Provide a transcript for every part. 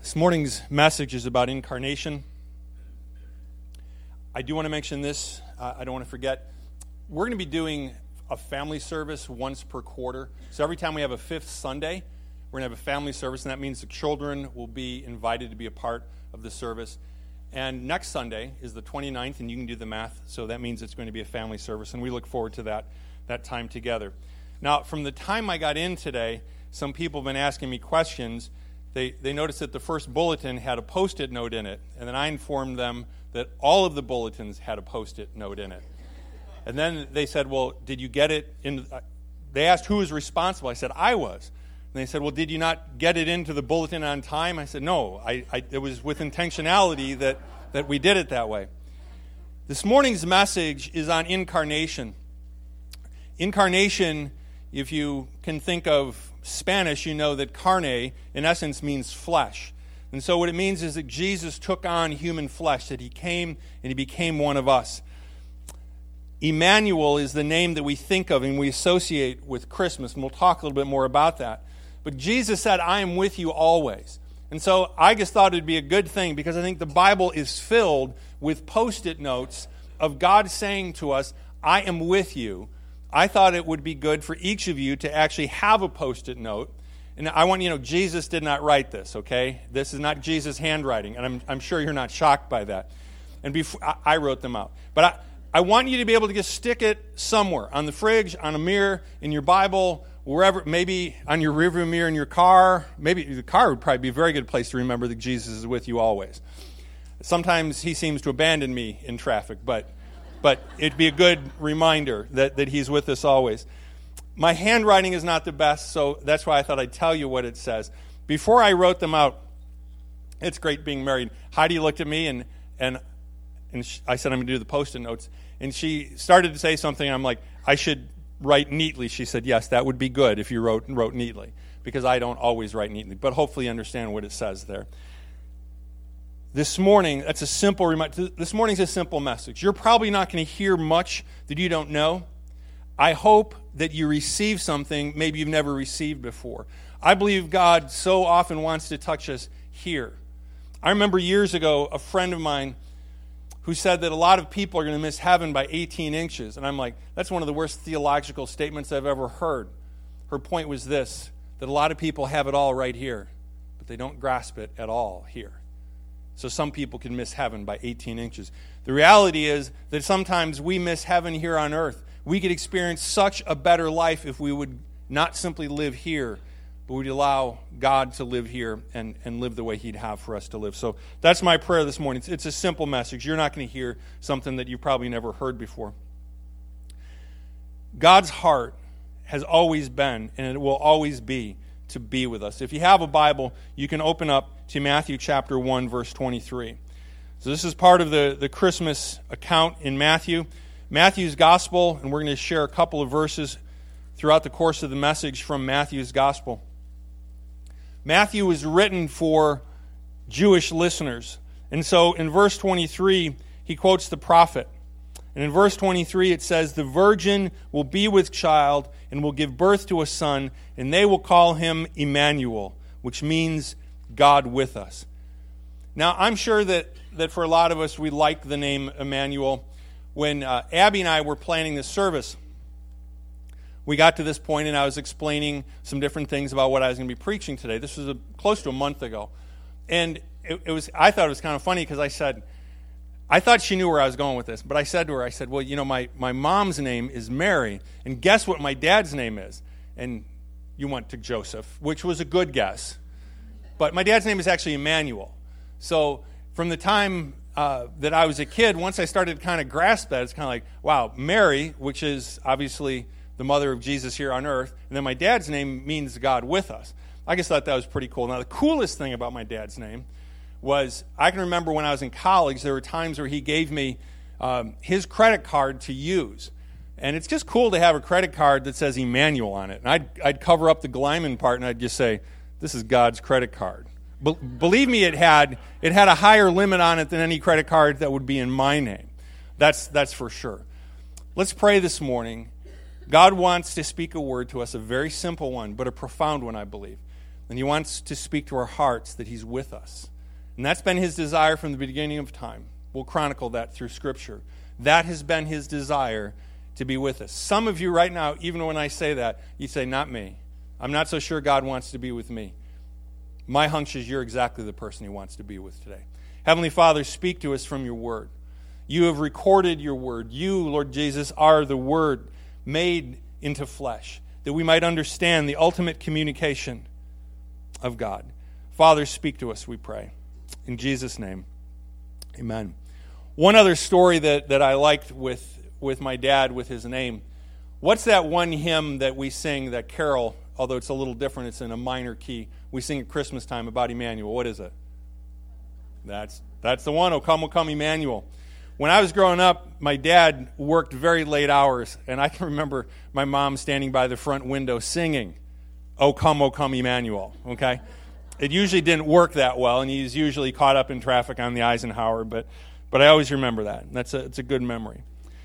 This morning's message is about incarnation. I do want to mention this. I don't want to forget. We're going to be doing a family service once per quarter. So every time we have a fifth Sunday, we're going to have a family service, and that means the children will be invited to be a part of the service. And next Sunday is the 29th, and you can do the math. So that means it's going to be a family service, and we look forward to that time together. Now, from the time I got in today, some people have been asking me questions. They noticed that the first bulletin had a Post-it note in it, and then I informed them that all of the bulletins had a Post-it note in it. And then they said, well, did you get it in? They asked who was responsible. I said, I was. And they said, well, did you not get it into the bulletin on time? I said, no, it was with intentionality that we did it that way. This morning's message is on incarnation. Incarnation, if you can think of Spanish, you know that carne, in essence, means flesh. And so what it means is that Jesus took on human flesh, that he came and he became one of us. Emmanuel is the name that we think of and we associate with Christmas, and we'll talk a little bit more about that. But Jesus said, I am with you always. And so I just thought it would be a good thing, because I think the Bible is filled with Post-it notes of God saying to us, I am with you. I thought it would be good for each of you to actually have a Post-it note. And I want you to know, Jesus did not write this, okay? This is not Jesus' handwriting, and I'm sure you're not shocked by that. And I wrote them out. But I want you to be able to just stick it somewhere, on the fridge, on a mirror, in your Bible, wherever, maybe on your rearview mirror in your car. Maybe the car would probably be a very good place to remember that Jesus is with you always. Sometimes he seems to abandon me in traffic, but it'd be a good reminder that he's with us always. My handwriting is not the best, so that's why I thought I'd tell you what it says. Before I wrote them out, it's great being married. Heidi looked at me, and I said, I'm going to do the Post-it notes. And she started to say something. I'm like, I should write neatly. She said, yes, that would be good if you wrote neatly, because I don't always write neatly. But hopefully you understand what it says there. This morning, that's a simple reminder. This morning's a simple message. You're probably not going to hear much that you don't know. I hope that you receive something maybe you've never received before. I believe God so often wants to touch us here. I remember years ago a friend of mine who said that a lot of people are going to miss heaven by 18 inches. And I'm like, that's one of the worst theological statements I've ever heard. Her point was this, that a lot of people have it all right here, but they don't grasp it at all here. So some people can miss heaven by 18 inches. The reality is that sometimes we miss heaven here on earth. We could experience such a better life if we would not simply live here, but we'd allow God to live here and live the way he'd have for us to live. So that's my prayer this morning. It's a simple message. You're not going to hear something that you've probably never heard before. God's heart has always been, and it will always be, to be with us. If you have a Bible, you can open up to Matthew chapter 1, verse 23. So this is part of the Christmas account in Matthew's gospel, and we're going to share a couple of verses throughout the course of the message from Matthew's gospel. Matthew was written for Jewish listeners. And so in verse 23, he quotes the prophet. And in verse 23, it says, the virgin will be with child and will give birth to a son, and they will call him Emmanuel, which means God with us. Now, I'm sure that for a lot of us, we like the name Emmanuel. When Abby and I were planning this service, we got to this point, and I was explaining some different things about what I was going to be preaching today. This was close to a month ago. And I thought it was kind of funny, because I thought she knew where I was going with this, but I said to her, well, you know, my mom's name is Mary, and guess what my dad's name is? And you went to Joseph, which was a good guess. But my dad's name is actually Emmanuel. So from the time that I was a kid, once I started to kind of grasp that, it's kind of like, wow, Mary, which is obviously the mother of Jesus here on earth, and then my dad's name means God with us. I just thought that was pretty cool. Now, the coolest thing about my dad's name was, I can remember when I was in college, there were times where he gave me his credit card to use. And it's just cool to have a credit card that says Emmanuel on it. And I'd cover up the Glyman part, and I'd just say, this is God's credit card. Believe me, it had a higher limit on it than any credit card that would be in my name. That's for sure. Let's pray this morning. God wants to speak a word to us, a very simple one, but a profound one, I believe. And he wants to speak to our hearts that he's with us. And that's been his desire from the beginning of time. We'll chronicle that through Scripture. That has been his desire, to be with us. Some of you right now, even when I say that, you say, not me. I'm not so sure God wants to be with me. My hunch is you're exactly the person he wants to be with today. Heavenly Father, speak to us from your word. You have recorded your word. You, Lord Jesus, are the word made into flesh, that we might understand the ultimate communication of God. Father, speak to us, we pray. In Jesus' name, amen. One other story that I liked with my dad, with his name. What's that one hymn that we sing, that carol, although it's a little different, it's in a minor key, we sing at Christmas time about Emmanuel? What is it? That's the one, O come, Emmanuel. When I was growing up, my dad worked very late hours, and I can remember my mom standing by the front window singing, O come, Emmanuel, okay? It usually didn't work that well, and he's usually caught up in traffic on the Eisenhower, but I always remember that. It's a good memory.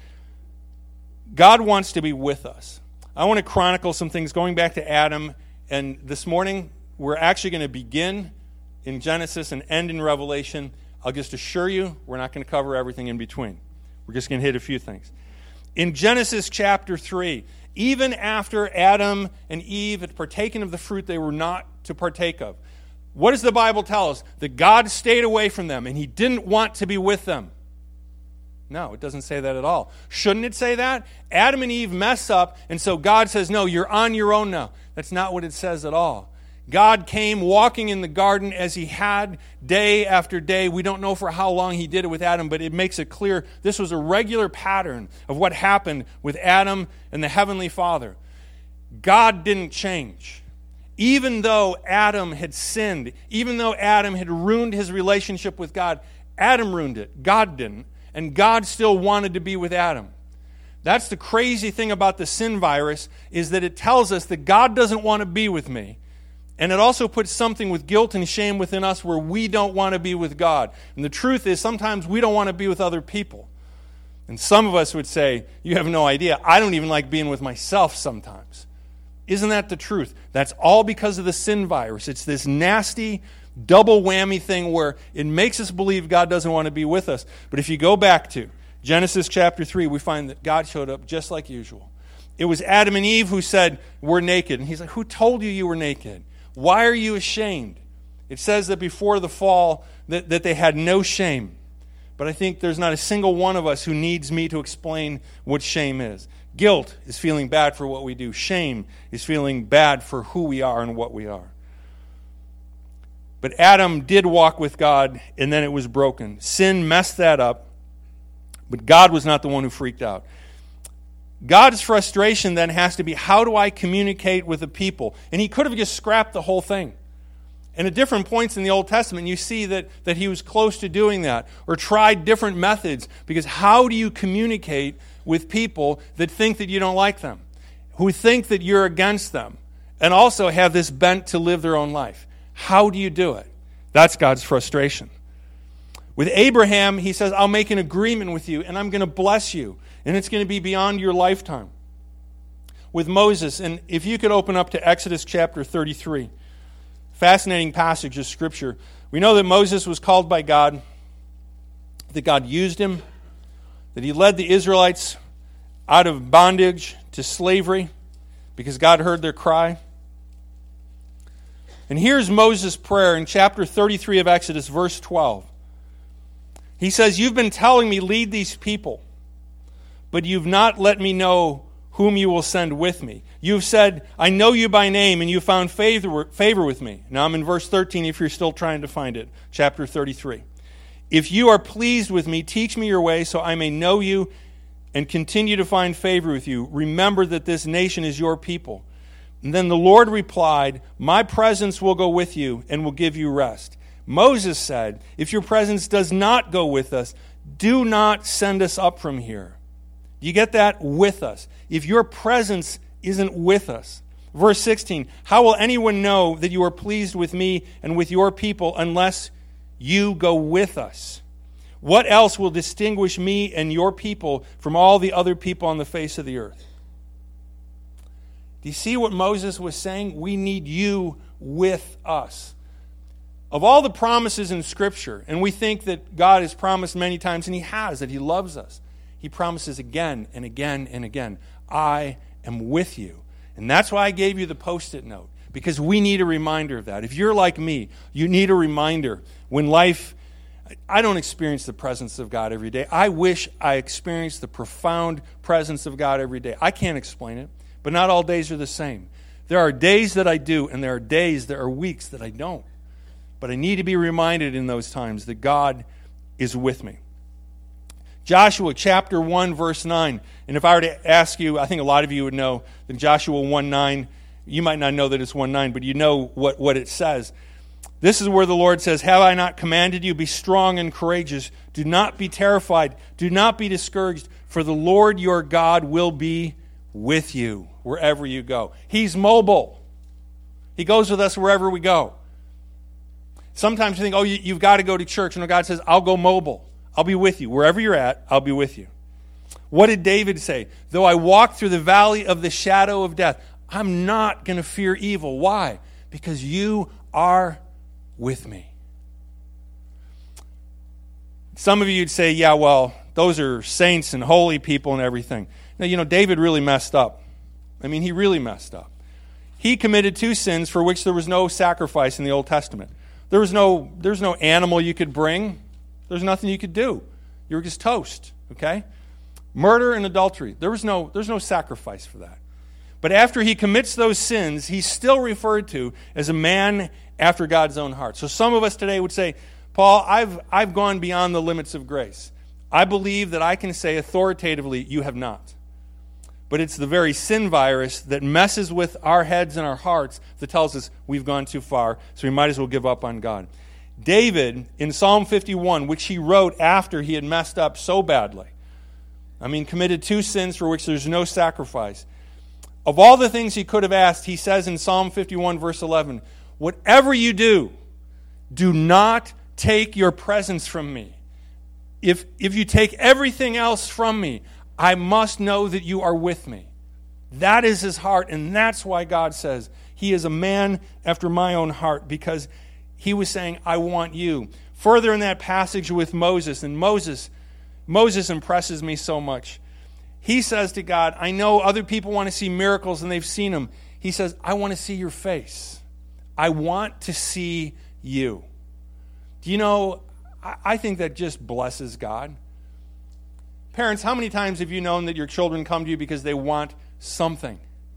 God wants to be with us. I want to chronicle some things going back to Adam, and this morning we're actually going to begin in Genesis and end in Revelation. I'll just assure you we're not going to cover everything in between. We're just going to hit a few things. In Genesis chapter 3, even after Adam and Eve had partaken of the fruit they were not to partake of, what does the Bible tell us? That God stayed away from them and he didn't want to be with them. No, it doesn't say that at all. Shouldn't it say that? Adam and Eve mess up, and so God says, no, you're on your own now. That's not what it says at all. God came walking in the garden as he had day after day. We don't know for how long he did it with Adam, but it makes it clear this was a regular pattern of what happened with Adam and the Heavenly Father. God didn't change. Even though Adam had sinned, even though Adam had ruined his relationship with God, Adam ruined it. God didn't. And God still wanted to be with Adam. That's the crazy thing about the sin virus, is that it tells us that God doesn't want to be with me. And it also puts something with guilt and shame within us where we don't want to be with God. And the truth is, sometimes we don't want to be with other people. And some of us would say, you have no idea, I don't even like being with myself sometimes. Isn't that the truth? That's all because of the sin virus. It's this nasty double whammy thing where it makes us believe God doesn't want to be with us. But if you go back to Genesis chapter 3, we find that God showed up just like usual. It was Adam and Eve who said, we're naked. And he's like, who told you were naked? Why are you ashamed? It says that before the fall that they had no shame. But I think there's not a single one of us who needs me to explain what shame is. Guilt is feeling bad for what we do. Shame is feeling bad for who we are and what we are. But Adam did walk with God, and then it was broken. Sin messed that up, but God was not the one who freaked out. God's frustration then has to be, how do I communicate with the people? And he could have just scrapped the whole thing. And at different points in the Old Testament, you see that he was close to doing that, or tried different methods, because how do you communicate with people that think that you don't like them, who think that you're against them, and also have this bent to live their own life? How do you do it? That's God's frustration. With Abraham, he says, I'll make an agreement with you, and I'm going to bless you, and it's going to be beyond your lifetime. With Moses, and if you could open up to Exodus chapter 33, fascinating passage of Scripture. We know that Moses was called by God, that God used him, that he led the Israelites out of bondage to slavery because God heard their cry. And here's Moses' prayer in chapter 33 of Exodus, verse 12. He says, you've been telling me, lead these people, but you've not let me know whom you will send with me. You've said, I know you by name, and you found favor with me. Now I'm in verse 13 if you're still trying to find it, chapter 33. If you are pleased with me, teach me your way so I may know you and continue to find favor with you. Remember that this nation is your people. And then the Lord replied, my presence will go with you and will give you rest. Moses said, if your presence does not go with us, do not send us up from here. Do you get that? With us. If your presence isn't with us. Verse 16, how will anyone know that you are pleased with me and with your people unless you go with us? What else will distinguish me and your people from all the other people on the face of the earth? Do you see what Moses was saying? We need you with us. Of all the promises in Scripture, and we think that God has promised many times, and He has, that He loves us, He promises again and again and again, I am with you. And that's why I gave you the Post-it note, because we need a reminder of that. If you're like me, you need a reminder when life... I don't experience the presence of God every day. I wish I experienced the profound presence of God every day. I can't explain it, but not all days are the same. There are days that I do, and there are weeks that I don't. But I need to be reminded in those times that God is with me. Joshua chapter 1, verse 9. And if I were to ask you, I think a lot of you would know that Joshua 1:9, you might not know that it's 1:9, but you know what it says. This is where the Lord says, have I not commanded you, be strong and courageous. Do not be terrified. Do not be discouraged, for the Lord your God will be with you wherever you go. He's mobile. He goes with us wherever we go. Sometimes you think, you've got to go to church. And God says, I'll go mobile. I'll be with you. Wherever you're at, I'll be with you. What did David say? Though I walk through the valley of the shadow of death, I'm not going to fear evil. Why? Because you are with me. Some of you would say, yeah, well, those are saints and holy people and everything. Now, David really messed up. He really messed up. He committed 2 sins for which there was no sacrifice in the Old Testament. There's no animal you could bring. There's nothing you could do. You were just toast, okay? Murder and adultery. There's no sacrifice for that. But after he commits those sins, he's still referred to as a man after God's own heart. So some of us today would say, Paul, I've gone beyond the limits of grace. I believe that I can say authoritatively, you have not. But it's the very sin virus that messes with our heads and our hearts that tells us we've gone too far, so we might as well give up on God. David, in Psalm 51, which he wrote after he had messed up so badly, committed 2 sins for which there's no sacrifice. Of all the things he could have asked, he says in Psalm 51, verse 11, whatever you do, do not take your presence from me. If you take everything else from me, I must know that you are with me. That is his heart, and that's why God says he is a man after my own heart, because he was saying, I want you. Further in that passage with Moses, and Moses impresses me so much. He says to God, I know other people want to see miracles and they've seen them. He says, I want to see your face. I want to see you. Do you know, I think that just blesses God. Parents, how many times have you known that your children come to you because they want something?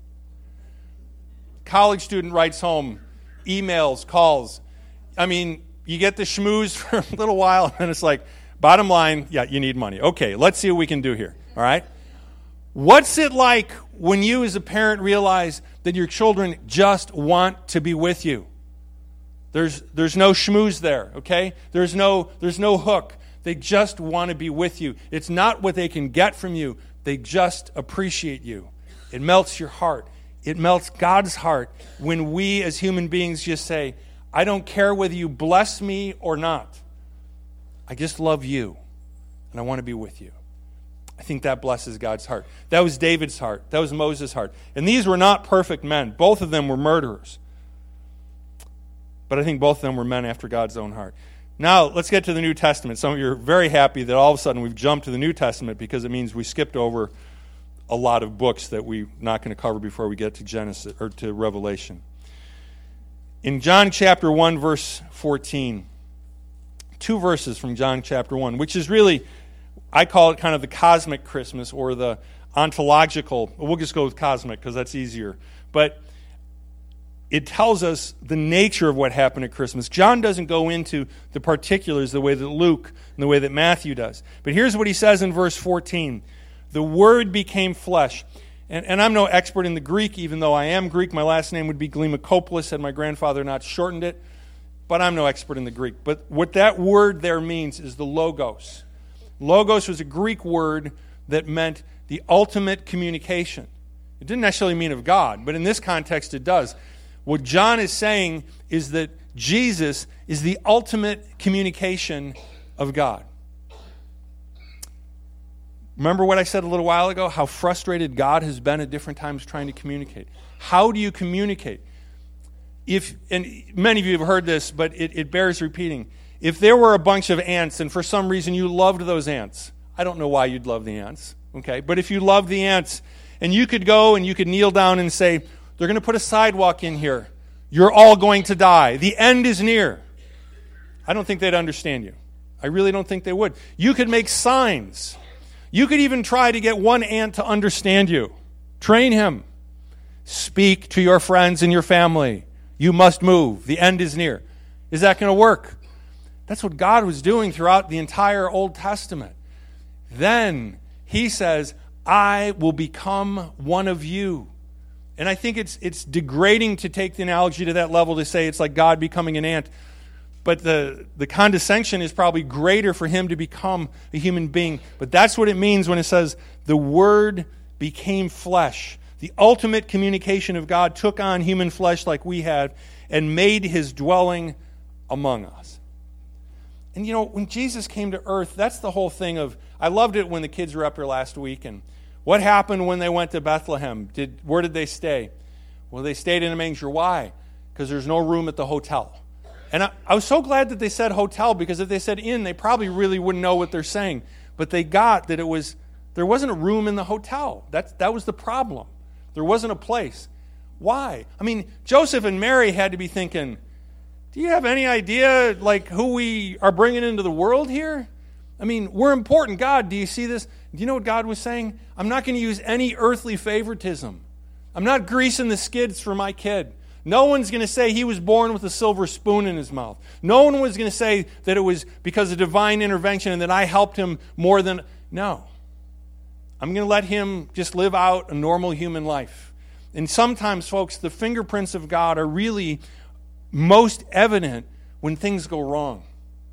College student writes home, emails, calls. You get the schmooze for a little while, and it's like, bottom line, yeah, you need money. Okay, let's see what we can do here, all right? What's it like when you as a parent realize that your children just want to be with you? There's no schmooze there, okay? There's no hook. They just want to be with you. It's not what they can get from you. They just appreciate you. It melts your heart. It melts God's heart when we as human beings just say, I don't care whether you bless me or not. I just love you, and I want to be with you. I think that blesses God's heart. That was David's heart. That was Moses' heart. And these were not perfect men. Both of them were murderers. But I think both of them were men after God's own heart. Now, let's get to the New Testament. Some of you are very happy that all of a sudden we've jumped to the New Testament because it means we skipped over a lot of books that we're not going to cover before we get to Genesis or to Revelation. In John chapter 1, verse 14, 2 verses from John chapter 1, which is really, I call it kind of the cosmic Christmas or the ontological. We'll just go with cosmic because that's easier. But it tells us the nature of what happened at Christmas. John doesn't go into the particulars the way that Luke and the way that Matthew does. But here's what he says in verse 14. The Word became flesh. And I'm no expert in the Greek, even though I am Greek. My last name would be Glimakopoulos, had my grandfather not shortened it. But I'm no expert in the Greek. But what that word there means is the logos. Logos was a Greek word that meant the ultimate communication. It didn't necessarily mean of God, but in this context it does. What John is saying is that Jesus is the ultimate communication of God. Remember what I said a little while ago? How frustrated God has been at different times trying to communicate. How do you communicate? and many of you have heard this, but it bears repeating. If there were a bunch of ants and for some reason you loved those ants, I don't know why you'd love the ants, okay? But if you loved the ants and you could go and you could kneel down and say, they're going to put a sidewalk in here. You're all going to die. The end is near. I don't think they'd understand you. I really don't think they would. You could make signs. You could even try to get one ant to understand you. Train him. Speak to your friends and your family. You must move. The end is near. Is that going to work? That's what God was doing throughout the entire Old Testament. Then he says, I will become one of you. And I think it's degrading to take the analogy to that level to say it's like God becoming an ant. But the condescension is probably greater for him to become a human being. But that's what it means when it says, the Word became flesh. The ultimate communication of God took on human flesh like we had and made his dwelling among us. And you know, when Jesus came to earth, that's the whole thing of, I loved it when the kids were up here last week, and what happened when they went to Bethlehem? Where did they stay? Well, they stayed in a manger. Why? Because there's no room at the hotel. And I was so glad that they said hotel, because if they said inn, they probably really wouldn't know what they're saying. But they got that there wasn't a room in the hotel. That was the problem. There wasn't a place. Why? I mean, Joseph and Mary had to be thinking, do you have any idea like who we are bringing into the world here? I mean, we're important. God, do you see this? Do you know what God was saying? I'm not going to use any earthly favoritism. I'm not greasing the skids for my kid. No one's going to say he was born with a silver spoon in his mouth. No one was going to say that it was because of divine intervention and that I helped him more than... No. I'm going to let him just live out a normal human life. And sometimes, folks, the fingerprints of God are really most evident when things go wrong.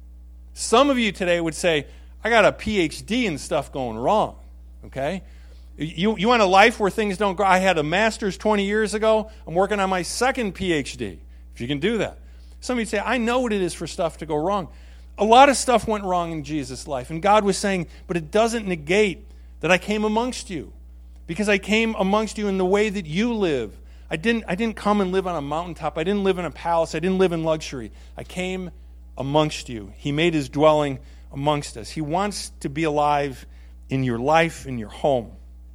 Some of you today would say, I got a PhD in stuff going wrong, okay? You want a life where things don't go? I had a master's 20 years ago. I'm working on my second PhD, if you can do that. Some of you say, I know what it is for stuff to go wrong. A lot of stuff went wrong in Jesus' life, and God was saying, but it doesn't negate that I came amongst you, because I came amongst you in the way that you live. I didn't come and live on a mountaintop. I didn't live in a palace. I didn't live in luxury. I came amongst you. He made his dwelling amongst us. He wants to be alive in your life, in your home.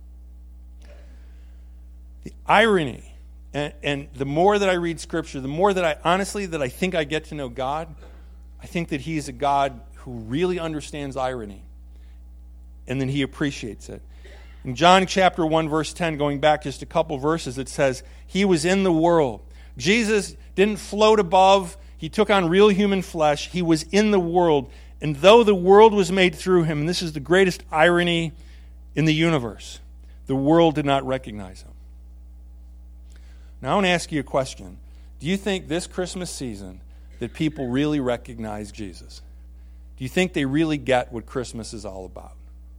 The irony, and the more that I read Scripture, the more that I think I get to know God, I think that he's a God who really understands irony, and then he appreciates it. In John chapter 1, verse 10, going back just a couple verses, it says, he was in the world. Jesus didn't float above. He took on real human flesh. He was in the world. And though the world was made through him, and this is the greatest irony in the universe, the world did not recognize him. Now I want to ask you a question. Do you think this Christmas season that people really recognize Jesus? Do you think they really get what Christmas is all about?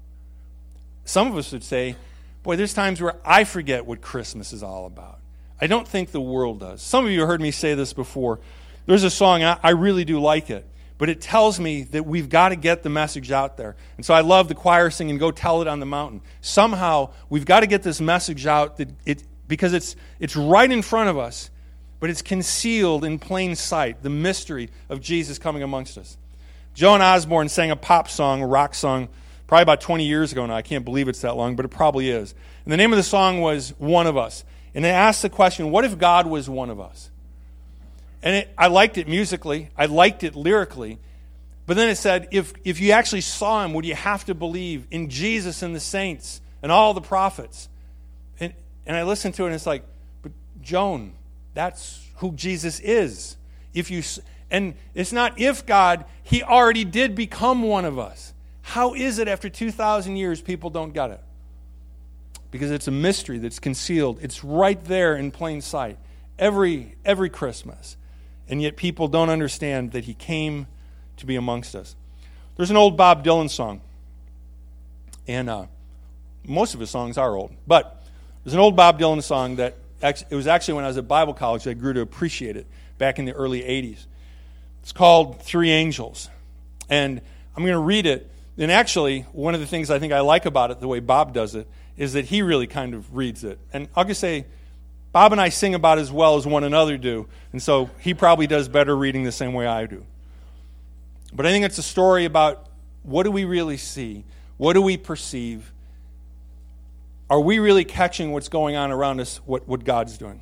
Some of us would say, boy, there's times where I forget what Christmas is all about. I don't think the world does. Some of you heard me say this before. There's a song, I really do like it, but it tells me that we've got to get the message out there. And so I love the choir singing, Go Tell It on the Mountain. Somehow, we've got to get this message out because it's right in front of us, but it's concealed in plain sight, the mystery of Jesus coming amongst us. Joan Osborne sang a pop song, a rock song, probably about 20 years ago now. I can't believe it's that long, but it probably is. And the name of the song was One of Us. And it asked the question, what if God was one of us? And I liked it musically. I liked it lyrically. But then it said, if you actually saw him, would you have to believe in Jesus and the saints and all the prophets? And I listened to it, and it's like, but Joan, that's who Jesus is. And it's not if God, he already did become one of us. How is it after 2,000 years people don't get it? Because it's a mystery that's concealed. It's right there in plain sight every Christmas. And yet people don't understand that he came to be amongst us. There's an old Bob Dylan song. And most of his songs are old. But there's an old Bob Dylan song that it was actually when I was at Bible college that I grew to appreciate it back in the early 80s. It's called Three Angels. And I'm going to read it. And actually, one of the things I think I like about it, the way Bob does it, is that he really kind of reads it. And I'll just say, Bob and I sing about as well as one another do, and so he probably does better reading the same way I do. But I think it's a story about what do we really see? What do we perceive? Are we really catching what's going on around us, what God's doing?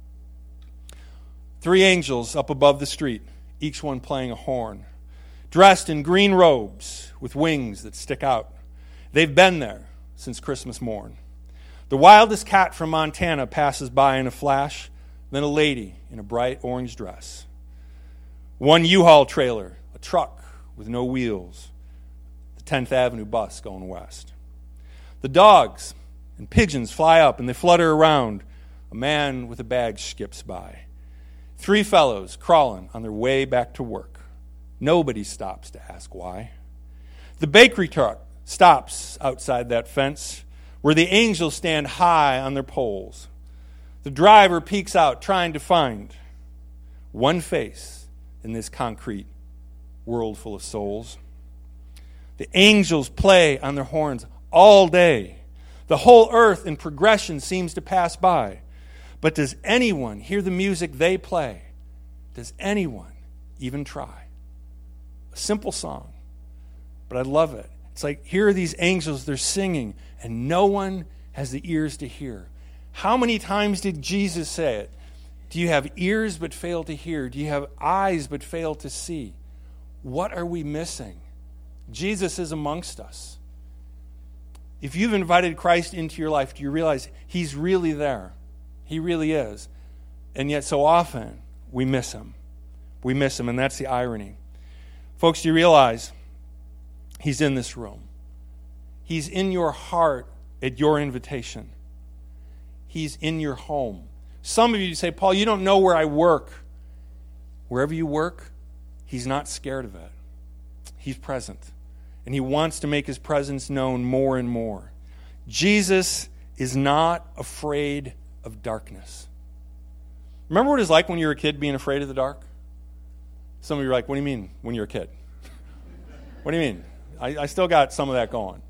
3 angels up above the street, each one playing a horn, dressed in green robes with wings that stick out. They've been there since Christmas morn. The wildest cat from Montana passes by in a flash, then a lady in a bright orange dress. One U-Haul trailer, a truck with no wheels, the 10th Avenue bus going west. The dogs and pigeons fly up and they flutter around. A man with a bag skips by. 3 fellows crawling on their way back to work. Nobody stops to ask why. The bakery truck stops outside that fence where the angels stand high on their poles. The driver peeks out trying to find one face in this concrete world full of souls. The angels play on their horns all day. The whole earth in progression seems to pass by. But does anyone hear the music they play? Does anyone even try? A simple song, but I love it. It's like, here are these angels, they're singing, and no one has the ears to hear. How many times did Jesus say it? Do you have ears but fail to hear? Do you have eyes but fail to see? What are we missing? Jesus is amongst us. If you've invited Christ into your life, do you realize he's really there? He really is. And yet so often we miss him. We miss him, and that's the irony. Folks, do you realize he's in this room? He's in your heart at your invitation. He's in your home. Some of you say, Paul, you don't know where I work. Wherever you work, he's not scared of it. He's present. And he wants to make his presence known more and more. Jesus is not afraid of darkness. Remember what it was like when you were a kid being afraid of the dark? Some of you are like, what do you mean when you're a kid? What do you mean? I still got some of that going.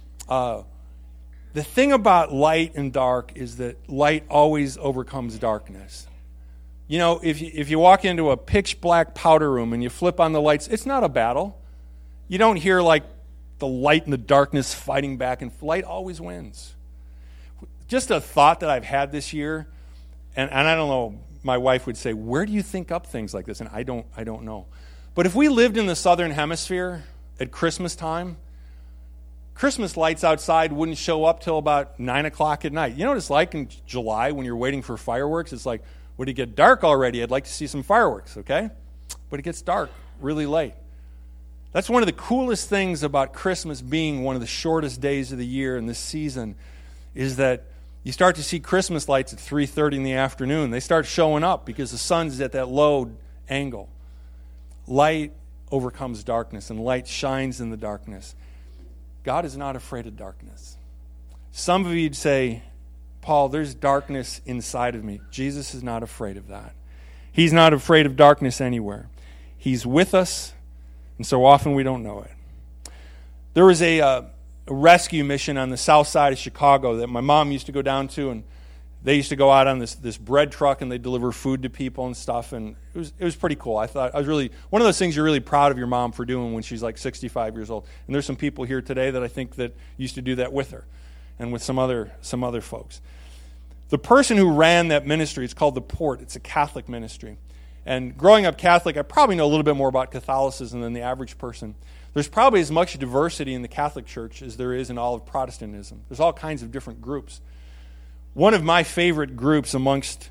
The thing about light and dark is that light always overcomes darkness. You know, if you walk into a pitch black powder room and you flip on the lights, it's not a battle. You don't hear like the light and the darkness fighting back, and light always wins. Just a thought that I've had this year, and I don't know, my wife would say, where do you think up things like this? And I don't know. But if we lived in the southern hemisphere at Christmas time, Christmas lights outside wouldn't show up till about 9 o'clock at night. You know what it's like in July when you're waiting for fireworks? It's like, would it get dark already? I'd like to see some fireworks, okay? But it gets dark really late. That's one of the coolest things about Christmas being one of the shortest days of the year in this season, is that you start to see Christmas lights at 3:30 in the afternoon. They start showing up because the sun's at that low angle. Light overcomes darkness, and light shines in the darkness. God is not afraid of darkness. Some of you'd say, Paul, there's darkness inside of me. Jesus is not afraid of that. He's not afraid of darkness anywhere. He's with us, and so often we don't know it. There was a rescue mission on the south side of Chicago that my mom used to go down to, and they used to go out on this bread truck and they deliver food to people and stuff, and it was pretty cool. I thought I was really one of those things you're really proud of your mom for doing when she's like 65 years old. And there's some people here today that I think that used to do that with her and with some other folks. The person who ran that ministry, it's called The Port. It's a Catholic ministry. And growing up Catholic, I probably know a little bit more about Catholicism than the average person. There's probably as much diversity in the Catholic Church as there is in all of Protestantism. There's all kinds of different groups. One of my favorite groups amongst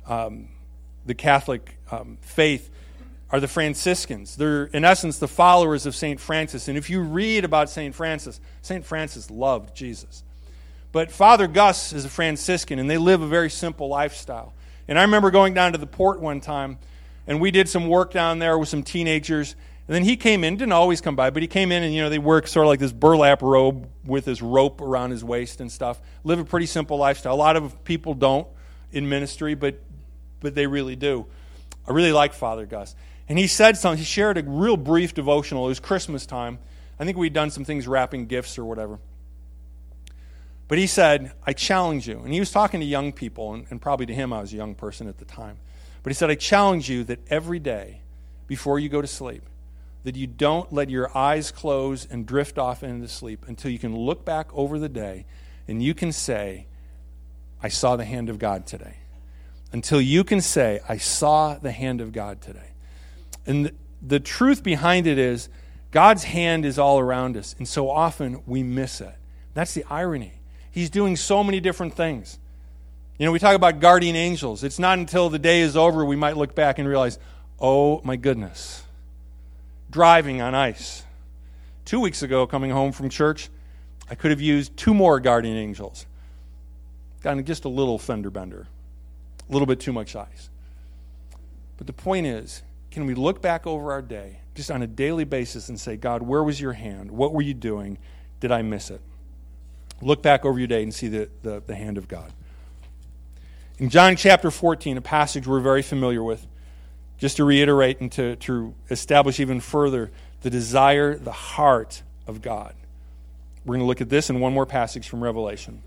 the Catholic faith are the Franciscans. They're, in essence, the followers of St. Francis. And if you read about St. Francis loved Jesus. But Father Gus is a Franciscan, and they live a very simple lifestyle. And I remember going down to the Port one time, and we did some work down there with some teenagers. And then he came in, didn't always come by, but he came in and, they work sort of like this burlap robe with this rope around his waist and stuff. Live a pretty simple lifestyle. A lot of people don't in ministry, but they really do. I really like Father Gus. And he said something. He shared a real brief devotional. It was Christmas time. I think we'd done some things wrapping gifts or whatever. But he said, I challenge you. And he was talking to young people, and probably to him, I was a young person at the time. But he said, I challenge you that every day before you go to sleep, that you don't let your eyes close and drift off into sleep until you can look back over the day and you can say, I saw the hand of God today. Until you can say, I saw the hand of God today. And the truth behind it is, God's hand is all around us, and so often we miss it. That's the irony. He's doing so many different things. You know, we talk about guardian angels. It's not until the day is over we might look back and realize, oh my goodness, driving on ice. 2 weeks ago, coming home from church, I could have used 2 more guardian angels. Gotten just a little fender bender, a little bit too much ice. But the point is, can we look back over our day, just on a daily basis, and say, God, where was your hand? What were you doing? Did I miss it? Look back over your day and see the hand of God. In John chapter 14, a passage we're very familiar with, just to reiterate and to establish even further the desire, the heart of God. We're going to look at this and one more passage from Revelation.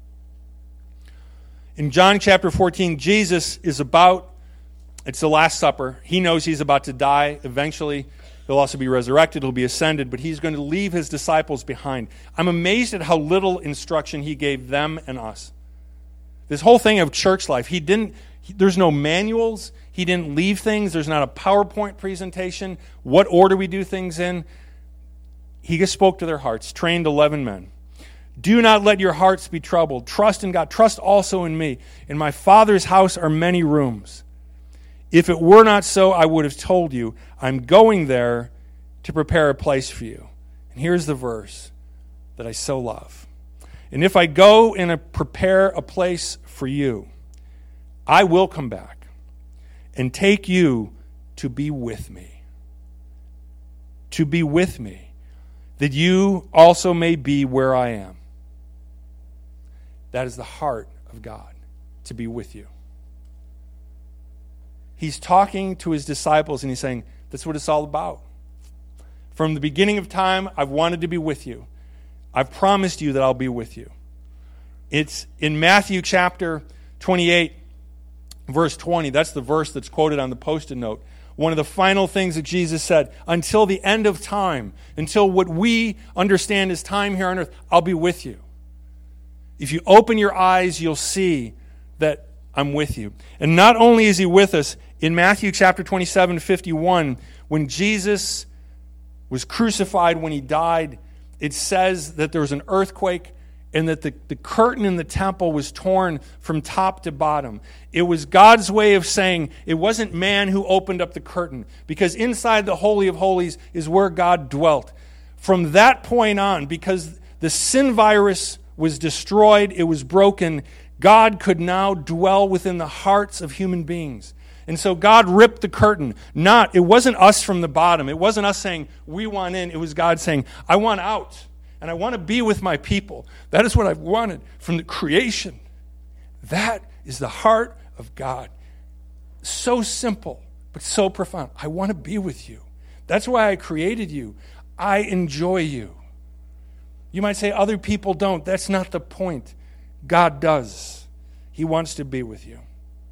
In John chapter 14, Jesus is it's the Last Supper. He knows he's about to die. Eventually, he'll also be resurrected. He'll be ascended, but he's going to leave his disciples behind. I'm amazed at how little instruction he gave them and us. This whole thing of church life, there's no manuals. He didn't leave things. There's not a PowerPoint presentation. What order we do things in. He just spoke to their hearts, trained 11 men. Do not let your hearts be troubled. Trust in God. Trust also in me. In my Father's house are many rooms. If it were not so, I would have told you. I'm going there to prepare a place for you. And here's the verse that I so love. And if I go and prepare a place for you, I will come back and take you to be with me. To be with me, that you also may be where I am. That is the heart of God, to be with you. He's talking to his disciples and he's saying, that's what it's all about. From the beginning of time, I've wanted to be with you. I've promised you that I'll be with you. It's in Matthew chapter 28, verse 20. That's the verse that's quoted on the Post-it note. One of the final things that Jesus said, until the end of time, until what we understand as time here on earth, I'll be with you. If you open your eyes, you'll see that I'm with you. And not only is he with us, in Matthew chapter 27:51, when Jesus was crucified, when he died, it says that there was an earthquake and that the curtain in the temple was torn from top to bottom. It was God's way of saying it wasn't man who opened up the curtain, because inside the Holy of Holies is where God dwelt. From that point on, because the sin virus was destroyed, it was broken, God could now dwell within the hearts of human beings. And so God ripped the curtain. It wasn't us from the bottom. It wasn't us saying, we want in. It was God saying, I want out. And I want to be with my people. That is what I've wanted from the creation. That is the heart of God. So simple, but so profound. I want to be with you. That's why I created you. I enjoy you. You might say other people don't. That's not the point. God does. He wants to be with you.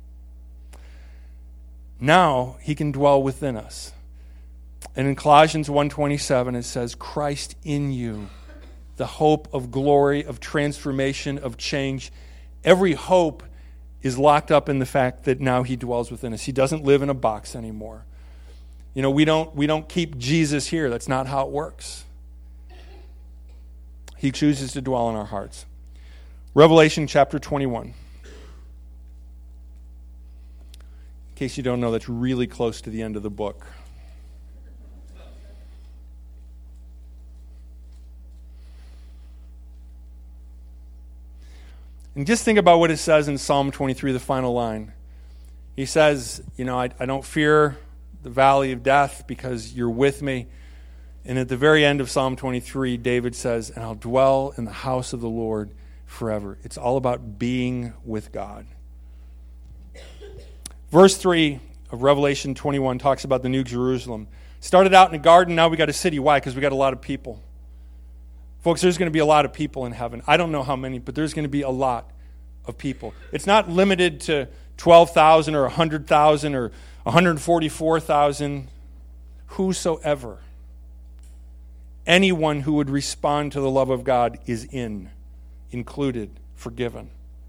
Now he can dwell within us. And in Colossians 1:27 it says, Christ in you, the hope of glory, of transformation, of change. Every hope is locked up in the fact that now he dwells within us. He doesn't live in a box anymore. You know, we don't keep Jesus here. That's not how it works. He chooses to dwell in our hearts. Revelation chapter 21. In case you don't know, that's really close to the end of the book. And just think about what it says in Psalm 23, the final line. He says, I don't fear the valley of death because you're with me. And at the very end of Psalm 23, David says, and I'll dwell in the house of the Lord forever. It's all about being with God. Verse 3 of Revelation 21 talks about the New Jerusalem. Started out in a garden, now we got a city. Why? Because we got a lot of people. Folks, there's going to be a lot of people in heaven. I don't know how many, but there's going to be a lot of people. It's not limited to 12,000 or 100,000 or 144,000. Whosoever, anyone who would respond to the love of God is included, forgiven.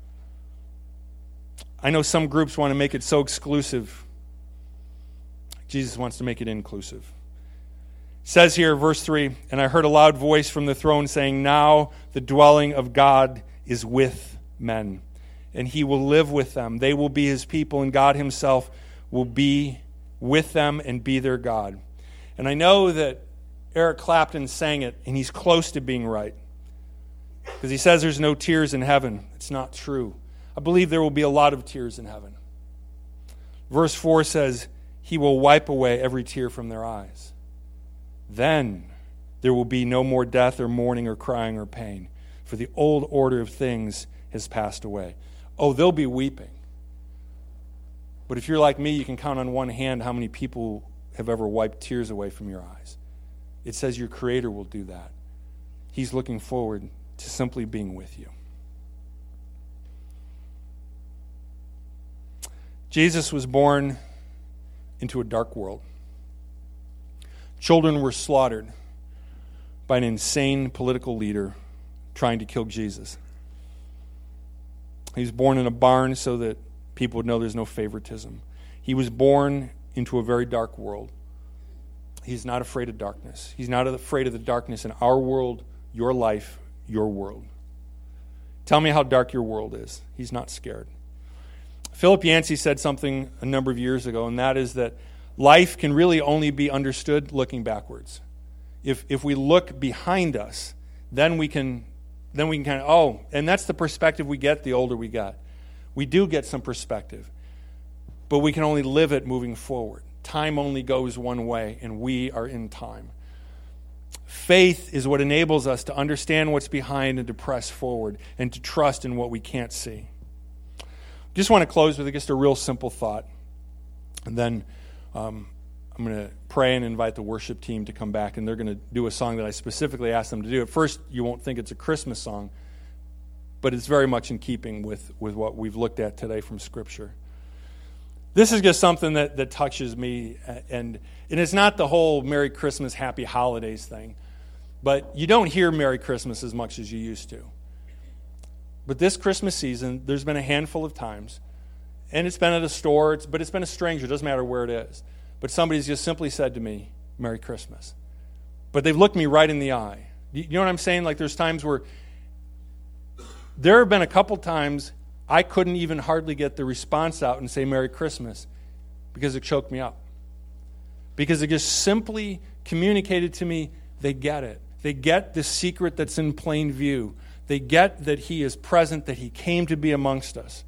I know some groups want to make it so exclusive. Jesus wants to make it inclusive. It says here, verse 3, and I heard a loud voice from the throne saying, now the dwelling of God is with men, and he will live with them. They will be his people, and God himself will be with them and be their God. And I know that Eric Clapton sang it, and he's close to being right. Because he says there's no tears in heaven. It's not true. I believe there will be a lot of tears in heaven. Verse 4 says, he will wipe away every tear from their eyes. Then there will be no more death or mourning or crying or pain, for the old order of things has passed away. Oh, they'll be weeping. But if you're like me, you can count on one hand how many people have ever wiped tears away from your eyes. It says your Creator will do that. He's looking forward to simply being with you. Jesus was born into a dark world. Children were slaughtered by an insane political leader trying to kill Jesus. He was born in a barn so that people would know there's no favoritism. He was born into a very dark world. He's not afraid of darkness. He's not afraid of the darkness in our world, your life, your world. Tell me how dark your world is. He's not scared. Philip Yancey said something a number of years ago, and that is that life can really only be understood looking backwards. If we look behind us, then we can kind of, and that's the perspective we get the older we get. We do get some perspective, but we can only live it moving forward. Time only goes one way, and we are in time. Faith is what enables us to understand what's behind and to press forward and to trust in what we can't see. Just want to close with just a real simple thought. And then I'm going to pray and invite the worship team to come back, and they're going to do a song that I specifically asked them to do. At first, you won't think it's a Christmas song, but it's very much in keeping with what we've looked at today from Scripture. This is just something that touches me, and it's not the whole Merry Christmas, Happy Holidays thing, but you don't hear Merry Christmas as much as you used to. But this Christmas season, there's been a handful of times, and it's been at a store, but it's been a stranger, it doesn't matter where it is, but somebody's just simply said to me, Merry Christmas. But they've looked me right in the eye. You know what I'm saying? Like there's times where, there have been a couple times I couldn't even hardly get the response out and say Merry Christmas because it choked me up. Because it just simply communicated to me, they get it. They get the secret that's in plain view. They get that He is present, that He came to be amongst us.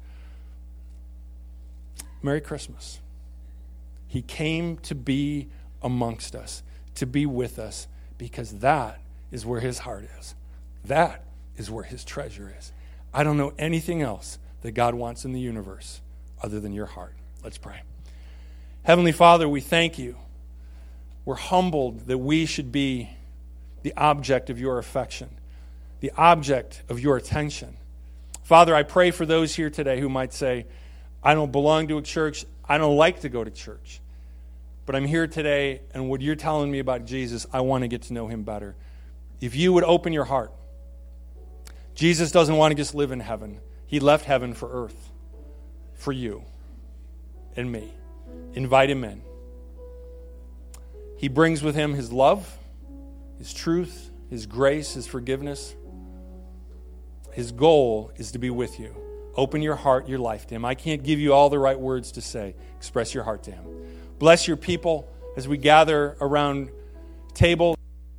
Merry Christmas. He came to be amongst us, to be with us, because that is where His heart is. That is where His treasure is. I don't know anything else that God wants in the universe other than your heart. Let's pray. Heavenly Father, we thank You. We're humbled that we should be the object of Your affection, the object of Your attention. Father, I pray for those here today who might say, I don't belong to a church, I don't like to go to church, but I'm here today, and what You're telling me about Jesus, I want to get to know Him better. If you would open your heart. Jesus doesn't want to just live in heaven. He left heaven for earth, for you and me. Invite Him in. He brings with Him His love, His truth, His grace, His forgiveness. His goal is to be with you. Open your heart, your life to Him. I can't give you all the right words to say. Express your heart to Him. Bless Your people as we gather around table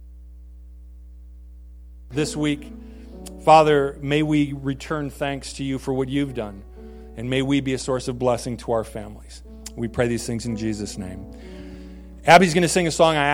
this week. Father, may we return thanks to You for what You've done, and may we be a source of blessing to our families. We pray these things in Jesus' name. Abby's going to sing a song.